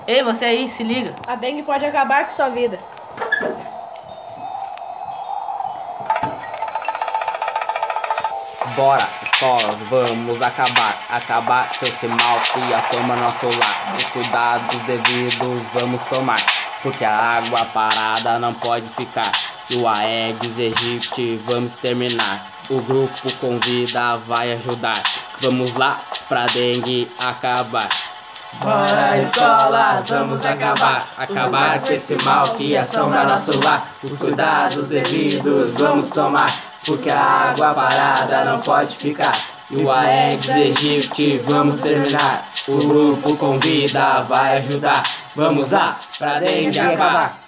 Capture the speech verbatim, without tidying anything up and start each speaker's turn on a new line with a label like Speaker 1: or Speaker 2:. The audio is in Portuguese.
Speaker 1: Ei, você aí, se liga.
Speaker 2: A dengue pode acabar com sua vida.
Speaker 3: Bora, escolas, vamos acabar, acabar com esse mal que assoma nosso lar. Os cuidados devidos vamos tomar, porque a água parada não pode ficar. E o Aedes aegypti vamos terminar. O grupo convida, vai ajudar. Vamos lá pra dengue acabar.
Speaker 4: Bora, escola, vamos acabar, acabar com esse mal que assombra nosso lar. Os cuidados devidos vamos tomar, porque a água parada não pode ficar. E o Aedes aegypti vamos terminar. O grupo convida, vai ajudar. Vamos lá, pra dengue acabar.